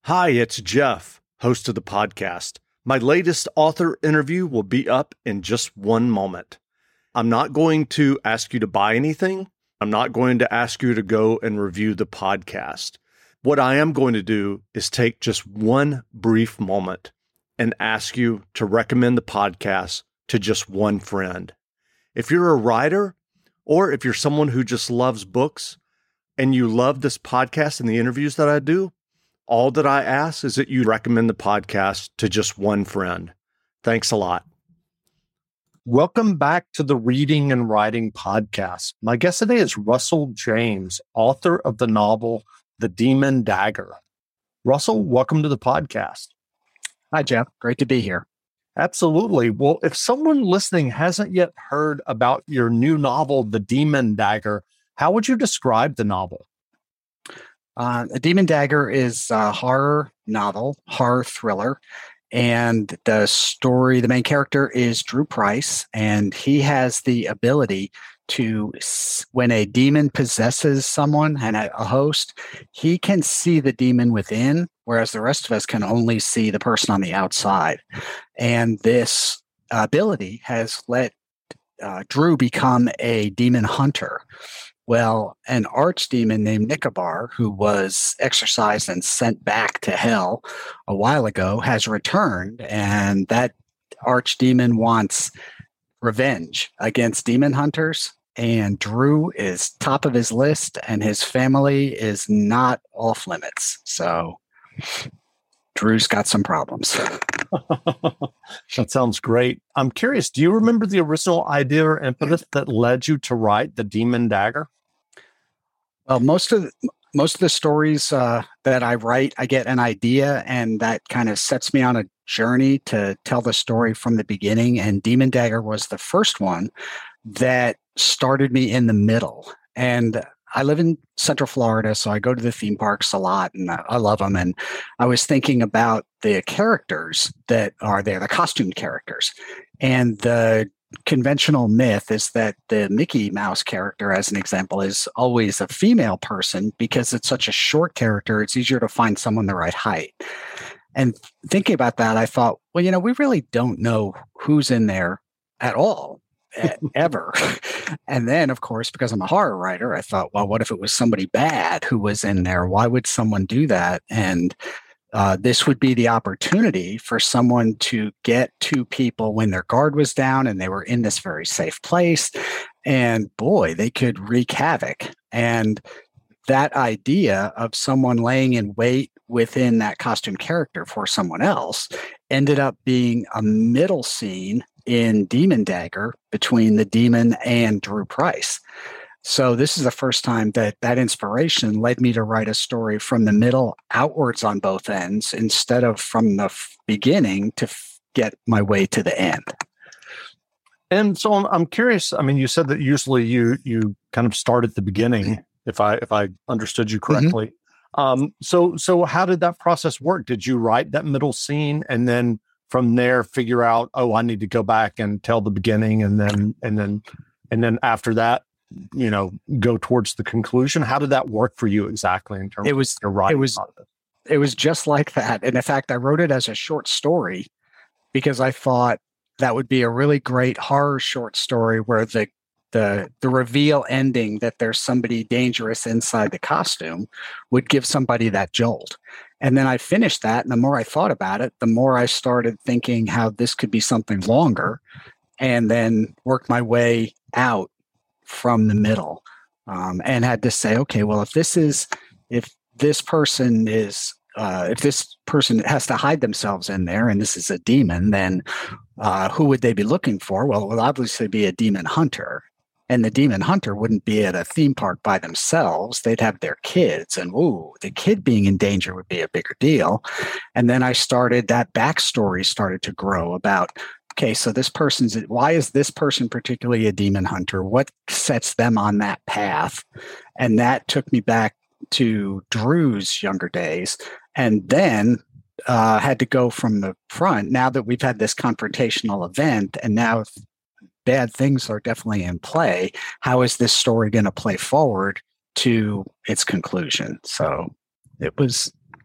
Hi, it's Jeff, host of the podcast. My latest author interview will be up in just one moment. I'm not going to ask you to buy anything. I'm not going to ask you to go and review the podcast. What I am going to do is take just one brief moment and ask you to recommend the podcast to just one friend. If you're a writer, or if you're someone who just loves books and you love this podcast and the interviews that I do, all that I ask is that you recommend the podcast to just one friend. Thanks a lot. Welcome back to the Reading and Writing Podcast. My guest today is Russell James, author of the novel, The Demon Dagger. Russell, welcome to the podcast. Hi, Jeff. Great to be here. Absolutely. Well, if someone listening hasn't yet heard about your new novel, The Demon Dagger, how would you describe the novel? The Demon Dagger is a horror novel, horror thriller. And the main character is Drew Price, and he has the ability to, when a demon possesses someone and a host, he can see the demon within, whereas the rest of us can only see the person on the outside. And this ability has let Drew become a demon hunter. Well, an archdemon named Nicobar, who was exorcised and sent back to hell a while ago, has returned, and that archdemon wants revenge against demon hunters, and Drew is top of his list, and his family is not off limits. So Drew's got some problems. That sounds great. I'm curious, do you remember the original idea or impetus that led you to write The Demon Dagger? Well, most of the stories that I write, I get an idea, and that kind of sets me on a journey to tell the story from the beginning. And Demon Dagger was the first one that started me in the middle. And I live in Central Florida, so I go to the theme parks a lot, and I love them. And I was thinking about the characters that are there, the costumed characters. And the conventional myth is that the Mickey Mouse character, as an example, is always a female person because it's such a short character. It's easier to find someone the right height. And thinking about that, I thought, well, we really don't know who's in there at all. Ever. And then, of course, because I'm a horror writer, I thought, well, what if it was somebody bad who was in there? Why would someone do that? And this would be the opportunity for someone to get to people when their guard was down and they were in this very safe place. And boy, they could wreak havoc. And that idea of someone laying in wait within that costume character for someone else ended up being a middle scene in Demon Dagger between the demon and Drew Price. So this is the first time that inspiration led me to write a story from the middle outwards on both ends instead of from the beginning to get my way to the end. And so I'm curious. I mean, you said that usually you kind of start at the beginning, if I understood you correctly. Mm-hmm. So how did that process work? Did you write that middle scene and then from there figure out, oh, I need to go back and tell the beginning, and then after that, go towards the conclusion? How did that work for you exactly in terms of your writing process? It was just like that. And in fact, I wrote it as a short story because I thought that would be a really great horror short story where the reveal ending that there's somebody dangerous inside the costume would give somebody that jolt. And then I finished that, and the more I thought about it, the more I started thinking how this could be something longer, and then worked my way out from the middle, and had to say, okay, well, if this person has to hide themselves in there, and this is a demon, then who would they be looking for? Well, it would obviously be a demon hunter. And the demon hunter wouldn't be at a theme park by themselves. They'd have their kids, and the kid being in danger would be a bigger deal. And then that backstory started to grow about, okay, so why is this person particularly a demon hunter? What sets them on that path? And that took me back to Drew's younger days, and then had to go from the front. Now that we've had this confrontational event, and now bad things are definitely in play, how is this story going to play forward to its conclusion? So it was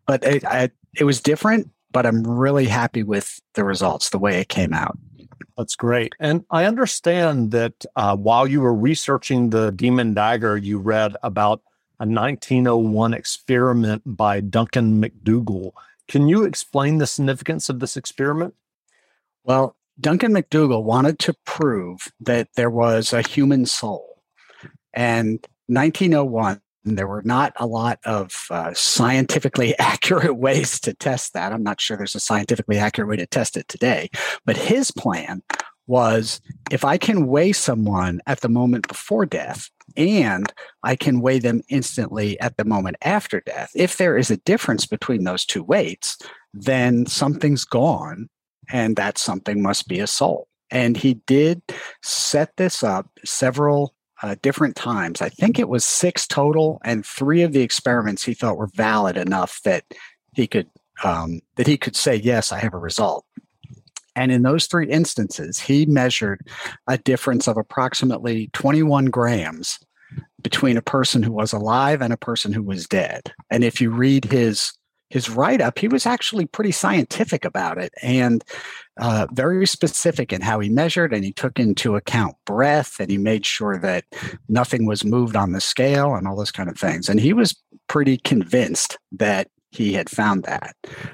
But it was different, but I'm really happy with the results, the way it came out. That's great. And I understand that while you were researching the Demon Dagger, you read about a 1901 experiment by Duncan McDougall. Can you explain the significance of this experiment? Well, Duncan McDougall wanted to prove that there was a human soul. And 1901, there were not a lot of scientifically accurate ways to test that. I'm not sure there's a scientifically accurate way to test it today. But his plan was, if I can weigh someone at the moment before death and I can weigh them instantly at the moment after death, if there is a difference between those two weights, then something's gone, and that something must be a soul. And he did set this up several different times. I think it was 6 total, and 3 of the experiments he thought were valid enough that he could say, yes, I have a result. And in those 3 instances, he measured a difference of approximately 21 grams between a person who was alive and a person who was dead. And if you read his write-up, he was actually pretty scientific about it and very specific in how he measured, and he took into account breath, and he made sure that nothing was moved on the scale and all those kind of things. And he was pretty convinced that he had found that.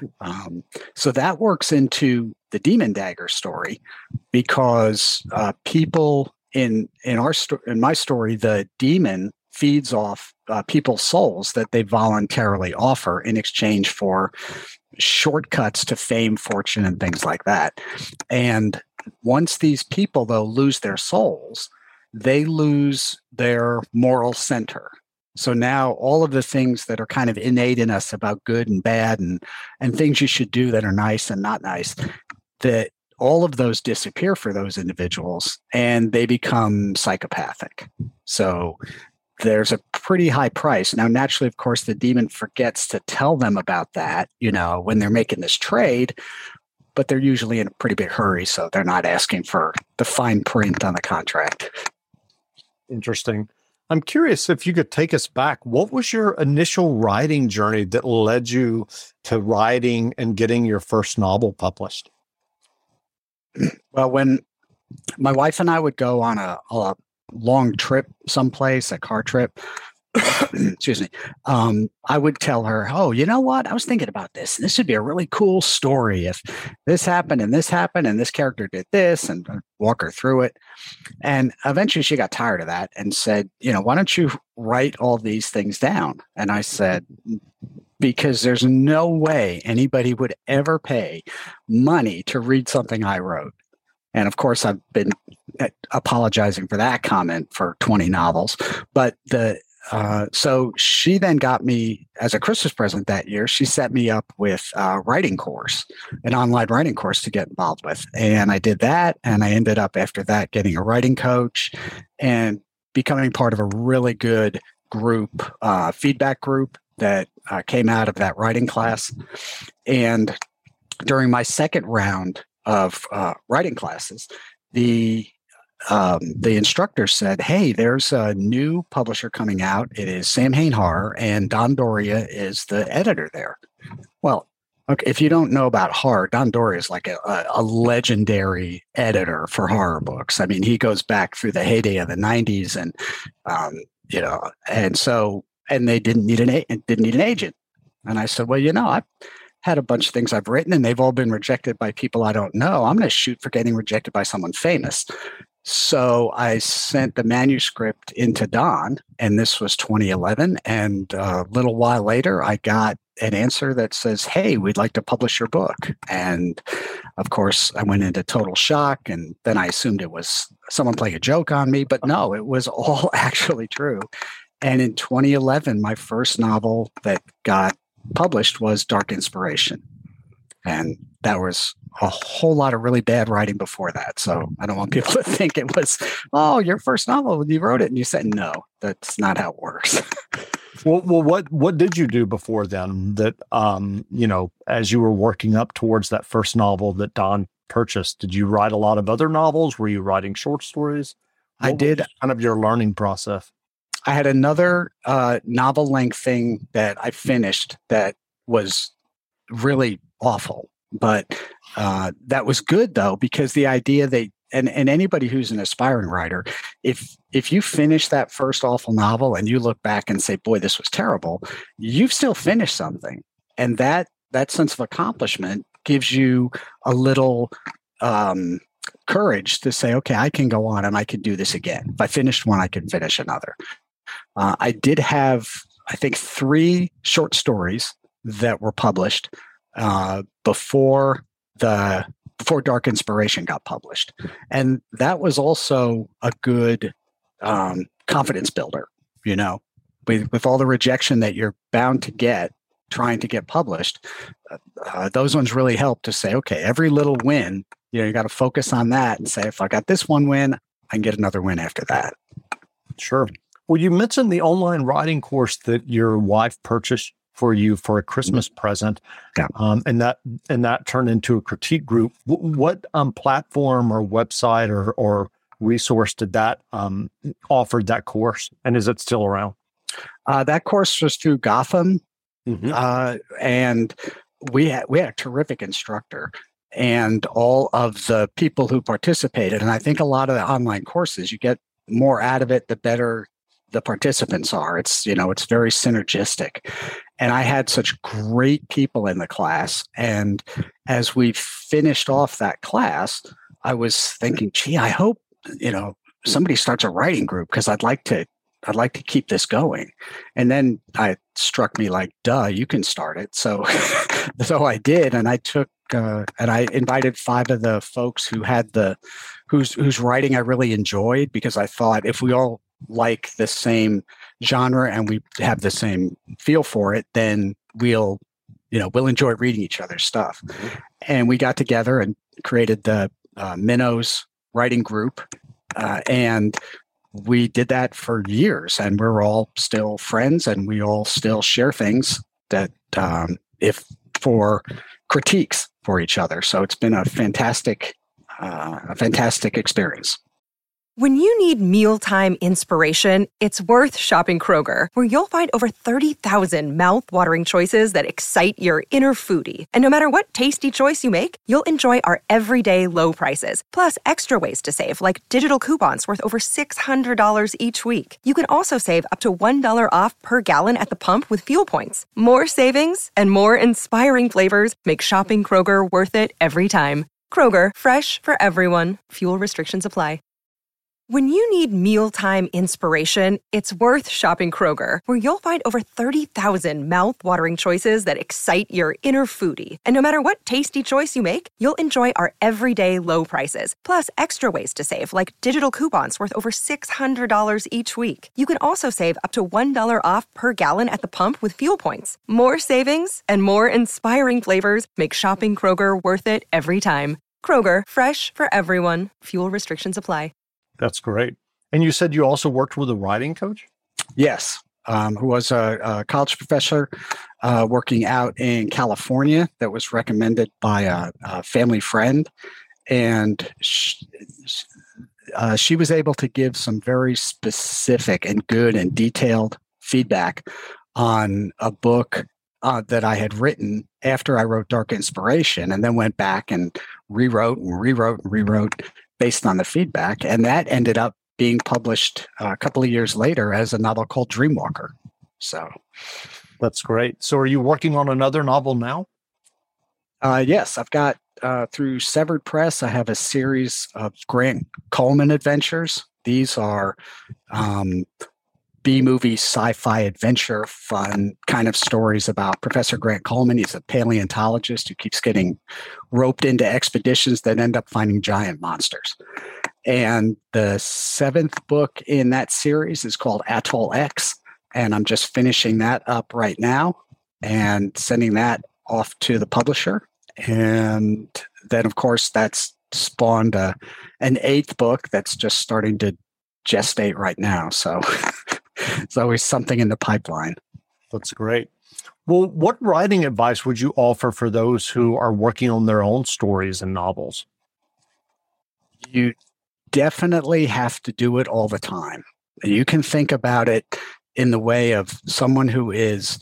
So that works into the Demon Dagger story, because people in my story, the demon feeds off people's souls that they voluntarily offer in exchange for shortcuts to fame, fortune, and things like that. And once these people, though, lose their souls, they lose their moral center. So now all of the things that are kind of innate in us about good and bad and things you should do that are nice and not nice, that all of those disappear for those individuals and they become psychopathic. So there's a pretty high price. Now, naturally, of course, the demon forgets to tell them about that, when they're making this trade, but they're usually in a pretty big hurry, so they're not asking for the fine print on the contract. Interesting. I'm curious if you could take us back. What was your initial writing journey that led you to writing and getting your first novel published? Well, when my wife and I would go on a long trip someplace, a car trip, excuse me, I would tell her, oh, you know what? I was thinking about this. This would be a really cool story if this happened and this happened and this character did this, and I'd walk her through it. And eventually she got tired of that and said, why don't you write all these things down? And I said, because there's no way anybody would ever pay money to read something I wrote. And of course, I've been apologizing for that comment for 20 novels. But so she then got me, as a Christmas present that year, she set me up with a writing course, an online writing course to get involved with. And I did that. And I ended up after that getting a writing coach and becoming part of a really good group, feedback group that came out of that writing class. And during my second round of writing classes, the instructor said, hey, there's a new publisher coming out. It is Samhain Horror, and Don Doria is the editor there. Well, okay, if you don't know about horror, Don Doria is like a legendary editor for horror books. I mean, he goes back through the heyday of the 90s, and and they didn't need an agent. And I said, well, I've had a bunch of things I've written, and they've all been rejected by people I don't know. I'm going to shoot for getting rejected by someone famous. So I sent the manuscript into Don, and this was 2011. And a little while later, I got an answer that says, hey, we'd like to publish your book. And of course, I went into total shock. And then I assumed it was someone playing a joke on me. But no, it was all actually true. And in 2011, my first novel that got published was Dark Inspiration. And that was a whole lot of really bad writing before that. So I don't want people to think it was, oh, your first novel, you wrote it. And you said, no, that's not how it works. Well, what did you do before then that, as you were working up towards that first novel that Don purchased, did you write a lot of other novels? Were you writing short stories? I did. Kind of your learning process. I had another novel length thing that I finished that was really awful. But that was good though, because the idea that and anybody who's an aspiring writer, if you finish that first awful novel and you look back and say, boy, this was terrible, you've still finished something. And that sense of accomplishment gives you a little courage to say, okay, I can go on and I can do this again. If I finished one, I can finish another. I did have, I think, 3 short stories that were published before Dark Inspiration got published. And that was also a good confidence builder, with all the rejection that you're bound to get trying to get published. Those ones really help to say, okay, every little win, you got to focus on that and say, if I got this one win, I can get another win after that. Sure. Well, you mentioned the online writing course that your wife purchased for you for a Christmas present, and that turned into a critique group. What platform or website or resource did that offer that course, and is it still around? That course was through Gotham, and we had a terrific instructor, and all of the people who participated. And I think a lot of the online courses, you get more out of it the better the participants are. It's it's very synergistic. And I had such great people in the class. And as we finished off that class, I was thinking, gee, I hope, somebody starts a writing group, because I'd like to keep this going. And then it struck me like, duh, you can start it. So, so I did. And I took, and I invited 5 of the folks who had whose writing I really enjoyed, because I thought if we all like the same genre and we have the same feel for it, then we'll enjoy reading each other's stuff. And we got together and created the Minnows writing group. And we did that for years, and we're all still friends, and we all still share things that if for critiques for each other. So it's been a fantastic experience. When you need mealtime inspiration, it's worth shopping Kroger, where you'll find over 30,000 mouth-watering choices that excite your inner foodie. And no matter what tasty choice you make, you'll enjoy our everyday low prices, plus extra ways to save, like digital coupons worth over $600 each week. You can also save up to $1 off per gallon at the pump with fuel points. More savings and more inspiring flavors make shopping Kroger worth it every time. Kroger, fresh for everyone. Fuel restrictions apply. When you need mealtime inspiration, it's worth shopping Kroger, where you'll find over 30,000 mouth-watering choices that excite your inner foodie. And no matter what tasty choice you make, you'll enjoy our everyday low prices, plus extra ways to save, like digital coupons worth over $600 each week. You can also save up to $1 off per gallon at the pump with fuel points. More savings and more inspiring flavors make shopping Kroger worth it every time. Kroger, fresh for everyone. Fuel restrictions apply. That's great. And you said you also worked with a writing coach? Yes, who was a college professor working out in California that was recommended by a family friend. And she was able to give some very specific and good and detailed feedback on a book that I had written after I wrote Dark Inspiration, and then went back and rewrote based on the feedback. And that ended up being published a couple of years later as a novel called Dreamwalker. So that's great. So are you working on another novel now? Yes, I've got through Severed Press, I have a series of Grant Coleman adventures. These are B-movie sci-fi adventure fun kind of stories about Professor Grant Coleman. He's a paleontologist who keeps getting roped into expeditions that end up finding giant monsters. And the 7th book in that series is called Atoll X, and I'm just finishing that up right now and sending that off to the publisher. And then, of course, that's spawned an 8th book that's just starting to gestate right now. So it's always something in the pipeline. That's great. Well, what writing advice would you offer for those who are working on their own stories and novels? You definitely have to do it all the time. You can think about it in the way of someone who is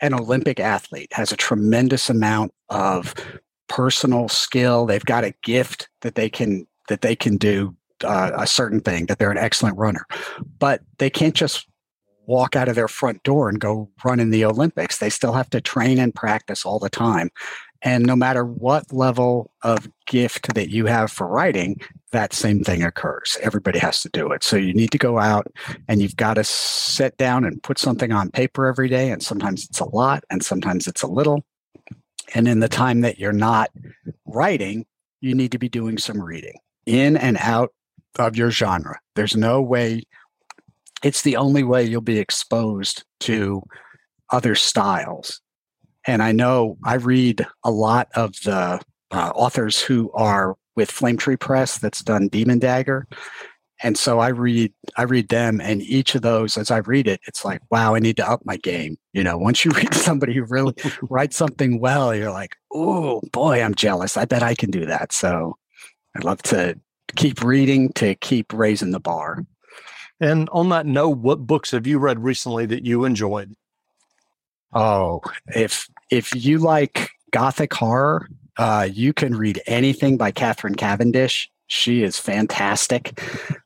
an Olympic athlete has a tremendous amount of personal skill. They've got a gift that they can do a certain thing, that they're an excellent runner, but they can't just walk out of their front door and go run in the Olympics. They still have to train and practice all the time. And no matter what level of gift that you have for writing, that same thing occurs. Everybody has to do it. So you need to go out and you've got to sit down and put something on paper every day. And sometimes it's a lot and sometimes it's a little. And in the time that you're not writing, you need to be doing some reading in and out of your genre. There's no way, it's the only way you'll be exposed to other styles. And I know I read a lot of the authors who are with Flame Tree Press that's done Demon Dagger. And so I read them, and each of those, as I read it, it's like, wow, I need to up my game. You know, once you read somebody who really writes something well, you're like, oh boy, I'm jealous. I bet I can do that. So I'd love to keep reading to keep raising the bar. And on that note, what books have you read recently that you enjoyed? Oh, if you like Gothic horror, you can read anything by Catherine Cavendish. She is fantastic.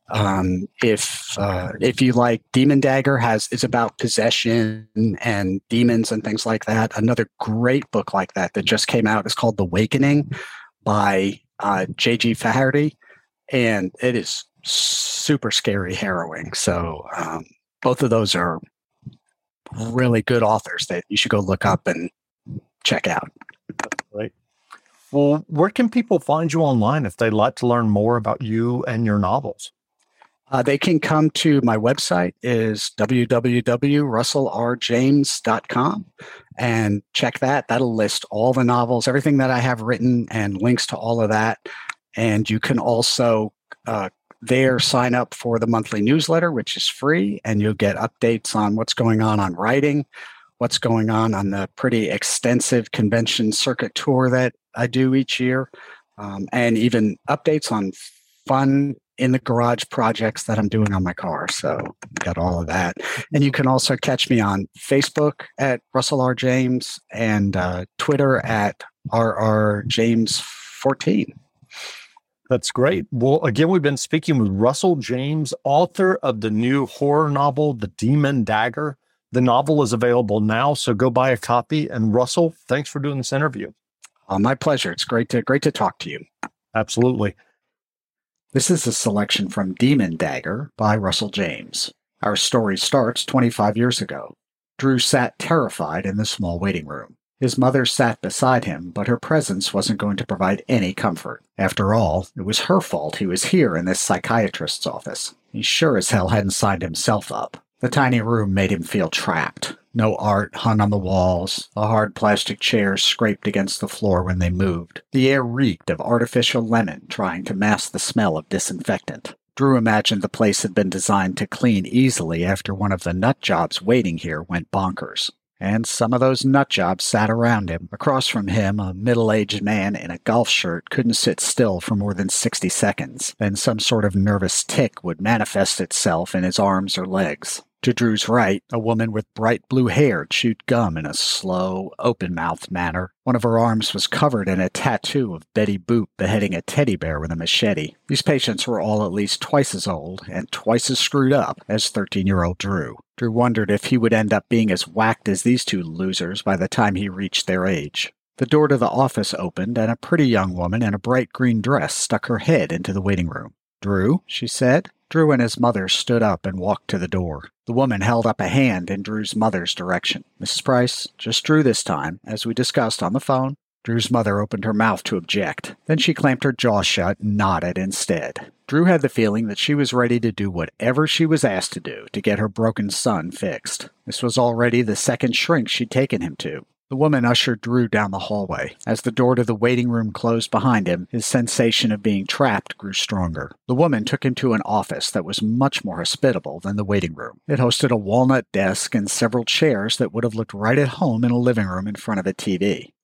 If you like Demon Dagger, is about possession and demons and things like that. Another great book like that just came out is called The Awakening by J.G. Faherty, and it is super scary, harrowing. So both of those are really good authors that you should go look up and check out. Right. Well, where can people find you online if they'd like to learn more about you and your novels? They can come to my website is www.russellrjames.com and check that. That'll list all the novels, everything that I have written, and links to all of that. And you can also there sign up for the monthly newsletter, which is free, and you'll get updates on what's going on writing, what's going on the pretty extensive convention circuit tour that I do each year, and even updates on fun in the garage projects that I'm doing on my car. So got all of that. And you can also catch me on Facebook at Russell R. James and Twitter at RRJames14. That's great. Well, again, we've been speaking with Russell James, author of the new horror novel, The Demon Dagger. The novel is available now, so go buy a copy. And Russell, thanks for doing this interview. My pleasure. It's great to talk to you. Absolutely. This is a selection from Demon Dagger by Russell James. Our story starts 25 years ago. Drew sat terrified in the small waiting room. His mother sat beside him, but her presence wasn't going to provide any comfort. After all, it was her fault he was here in this psychiatrist's office. He sure as hell hadn't signed himself up. The tiny room made him feel trapped. No art hung on the walls. The hard plastic chairs scraped against the floor when they moved. The air reeked of artificial lemon trying to mask the smell of disinfectant. Drew imagined the place had been designed to clean easily after one of the nut jobs waiting here went bonkers. And some of those nut jobs sat around him. Across from him, a middle-aged man in a golf shirt couldn't sit still for more than 60 seconds. Then some sort of nervous tic would manifest itself in his arms or legs. To Drew's right, a woman with bright blue hair chewed gum in a slow, open-mouthed manner. One of her arms was covered in a tattoo of Betty Boop beheading a teddy bear with a machete. These patients were all at least twice as old and twice as screwed up as 13-year-old Drew. Drew wondered if he would end up being as whacked as these two losers by the time he reached their age. The door to the office opened, and a pretty young woman in a bright green dress stuck her head into the waiting room. "Drew," she said. Drew and his mother stood up and walked to the door. The woman held up a hand in Drew's mother's direction. "Mrs. Price, just Drew this time, as we discussed on the phone." Drew's mother opened her mouth to object. Then she clamped her jaw shut and nodded instead. Drew had the feeling that she was ready to do whatever she was asked to do to get her broken son fixed. This was already the second shrink she'd taken him to. The woman ushered Drew down the hallway. As the door to the waiting room closed behind him, his sensation of being trapped grew stronger. The woman took him to an office that was much more hospitable than the waiting room. It hosted a walnut desk and several chairs that would have looked right at home in a living room in front of a TV.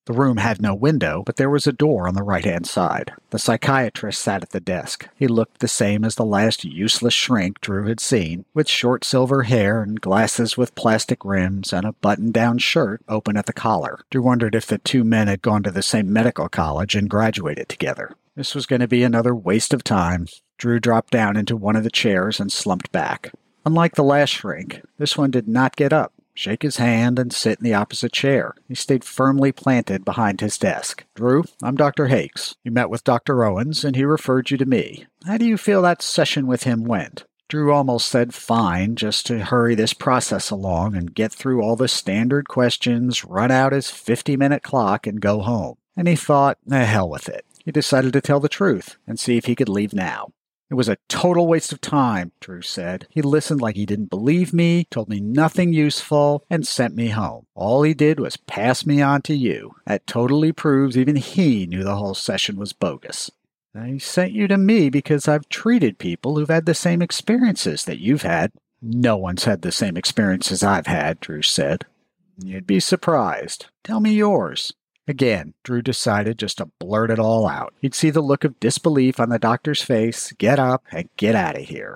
The room had no window, but there was a door on the right-hand side. The psychiatrist sat at the desk. He looked the same as the last useless shrink Drew had seen, with short silver hair and glasses with plastic rims and a button-down shirt open at the collar. Drew wondered if the two men had gone to the same medical college and graduated together. This was going to be another waste of time. Drew dropped down into one of the chairs and slumped back. Unlike the last shrink, this one did not get up, shake his hand, and sit in the opposite chair. He stayed firmly planted behind his desk. "Drew, I'm Dr. Hakes. You met with Dr. Owens, and he referred you to me. How do you feel that session with him went?" Drew almost said fine, just to hurry this process along and get through all the standard questions, run out his 50-minute clock, and go home. And he thought, hell with it. He decided to tell the truth and see if he could leave now. "It was a total waste of time," Drew said. "He listened like he didn't believe me, told me nothing useful, and sent me home. All he did was pass me on to you. That totally proves even he knew the whole session was bogus. I sent you to me because I've treated people who've had the same experiences that you've had." "No one's had the same experiences I've had," Drew said. "You'd be surprised. Tell me yours." Again, Drew decided just to blurt it all out. He'd see the look of disbelief on the doctor's face, get up, and get out of here.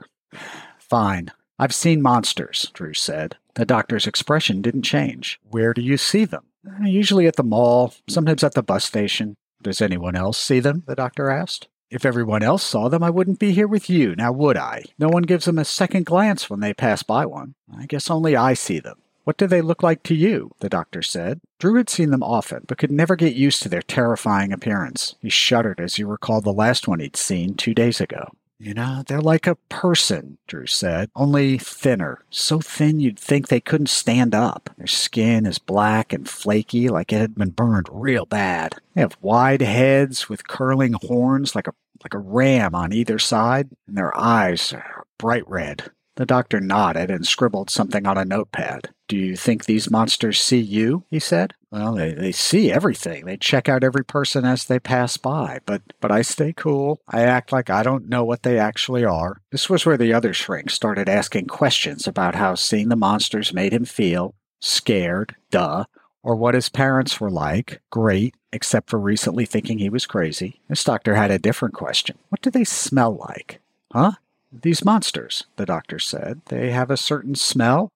"Fine. I've seen monsters," Drew said. The doctor's expression didn't change. "Where do you see them?" "Usually at the mall, sometimes at the bus station." "Does anyone else see them?" the doctor asked. "If everyone else saw them, I wouldn't be here with you, now would I? No one gives them a second glance when they pass by one. I guess only I see them." "What do they look like to you?" the doctor said. Drew had seen them often, but could never get used to their terrifying appearance. He shuddered as he recalled the last one he'd seen 2 days ago. They're like a person," Drew said, "only thinner. So thin you'd think they couldn't stand up. Their skin is black and flaky, like it had been burned real bad. They have wide heads with curling horns like a ram on either side, and their eyes are bright red." The doctor nodded and scribbled something on a notepad. "Do you think these monsters see you?" he said. "Well, they see everything. They check out every person as they pass by, but I stay cool. I act like I don't know what they actually are." This was where the other shrink started asking questions about how seeing the monsters made him feel. Scared, duh. Or what his parents were like. Great, except for recently thinking he was crazy. This doctor had a different question. What do they smell like? "Huh? These monsters," the doctor said. "They have a certain smell?"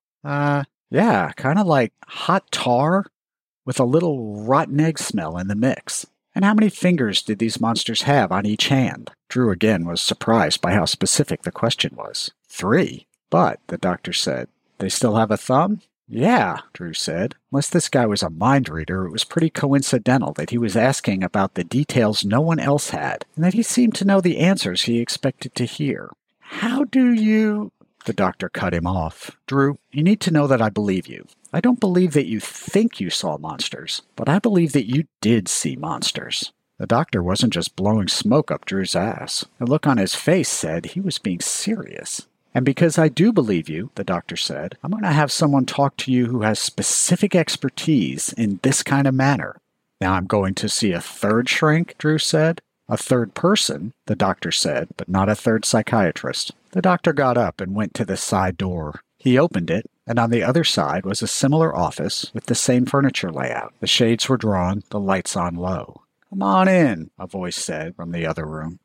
Yeah, kind of like hot tar with a little rotten egg smell in the mix." "And how many fingers did these monsters have on each hand?" Drew again was surprised by how specific the question was. 3. "But," the doctor said, "they still have a thumb?" "Yeah," Drew said. Unless this guy was a mind reader, it was pretty coincidental that he was asking about the details no one else had, and that he seemed to know the answers he expected to hear. "How do you—" The doctor cut him off. "Drew, you need to know that I believe you. I don't believe that you think you saw monsters, but I believe that you did see monsters." The doctor wasn't just blowing smoke up Drew's ass. The look on his face said he was being serious. "And because I do believe you," the doctor said, "I'm going to have someone talk to you who has specific expertise in this kind of manner." "Now I'm going to see a third shrink," Drew said. "A third person," the doctor said, "but not a third psychiatrist." The doctor got up and went to the side door. He opened it, and on the other side was a similar office with the same furniture layout. The shades were drawn, the lights on low. "Come on in," a voice said from the other room.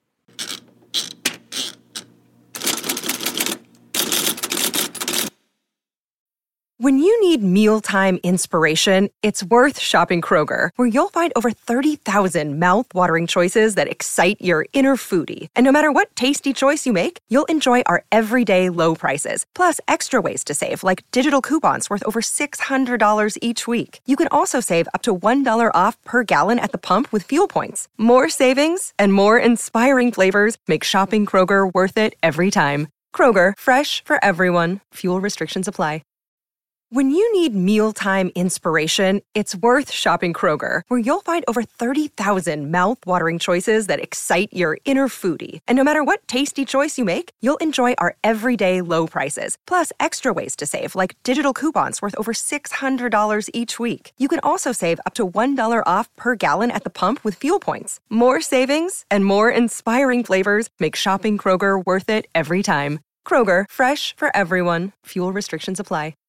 When you need mealtime inspiration, it's worth shopping Kroger, where you'll find over 30,000 mouth-watering choices that excite your inner foodie. And no matter what tasty choice you make, you'll enjoy our everyday low prices, plus extra ways to save, like digital coupons worth over $600 each week. You can also save up to $1 off per gallon at the pump with fuel points. More savings and more inspiring flavors make shopping Kroger worth it every time. Kroger, fresh for everyone. Fuel restrictions apply. When you need mealtime inspiration, it's worth shopping Kroger, where you'll find over 30,000 mouth-watering choices that excite your inner foodie. And no matter what tasty choice you make, you'll enjoy our everyday low prices, plus extra ways to save, like digital coupons worth over $600 each week. You can also save up to $1 off per gallon at the pump with fuel points. More savings and more inspiring flavors make shopping Kroger worth it every time. Kroger, fresh for everyone. Fuel restrictions apply.